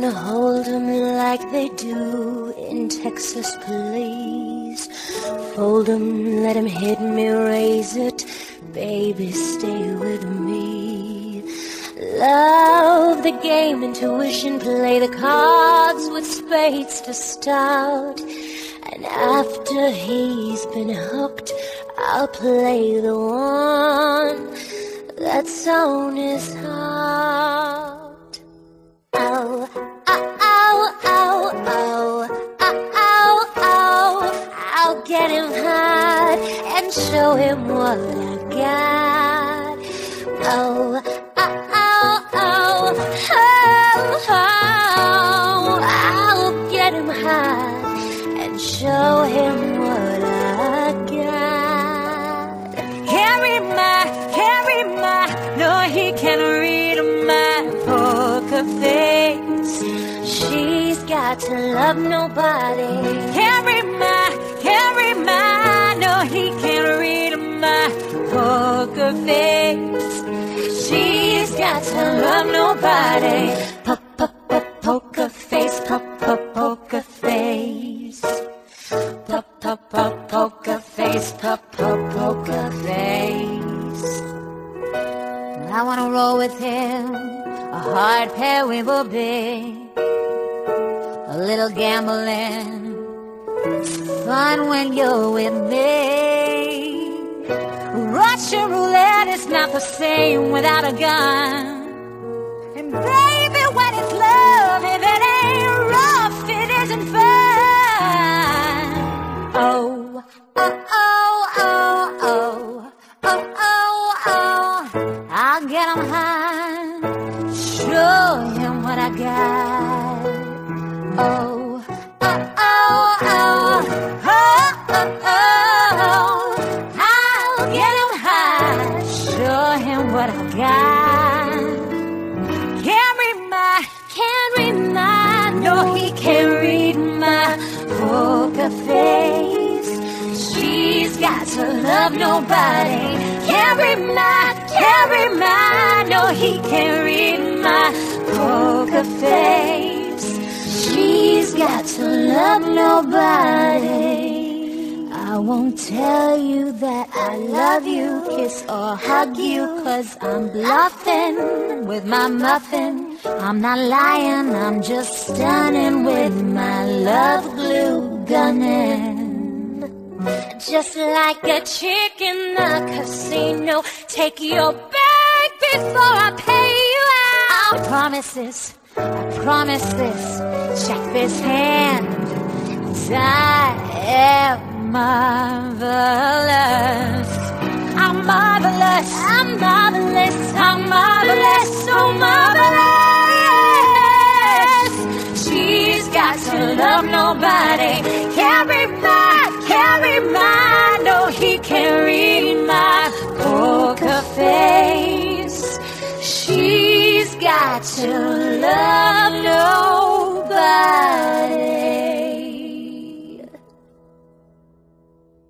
wanna hold him like they do in Texas, please. Fold him, let him hit me, raise it. Baby, stay with me. Love the game, intuition, play the cards with spades to start. And after he's been hooked, I'll play the one that's on his heart. Oh, oh, oh, oh, oh, oh, oh, oh. I'll get him hard and show him what I got. Oh, oh, oh, oh, oh, oh. I'll get him hard and show him what I got. Carry my, no, he can read my poker face. She's got to love nobody. Carry my, no, he can't read my poker face. She's got to love nobody. Poker face, poker face. Poker face, poker face. I wanna roll with him, a hard pair we will be. A little gambling, it's fun when you're with me. Russian roulette is not the same without a gun. And baby, when it's love, if it ain't rough, it isn't fun. Oh, oh, oh, oh, oh, oh, oh, oh. I'll get him high, show him what I got. Oh, oh, oh, oh, oh, oh, oh. I'll get him high, show him what I got. Carry my, no, he can't read my poker face. She's got to love nobody. Carry my, no, he can't read my poker face. She's got to love nobody. I won't tell you that I love you, kiss or hug you, 'cause I'm bluffing with my muffin. I'm not lying, I'm just stunning with my love glue gunning. Just like a chick in the casino, take your bag before I pay you out. I promise this, check this hand. I am marvelous. I'm marvelous, I'm marvelous, I'm marvelous, so marvelous. She's got to love nobody. Carry my, no, he can't read my poker face. She's got to love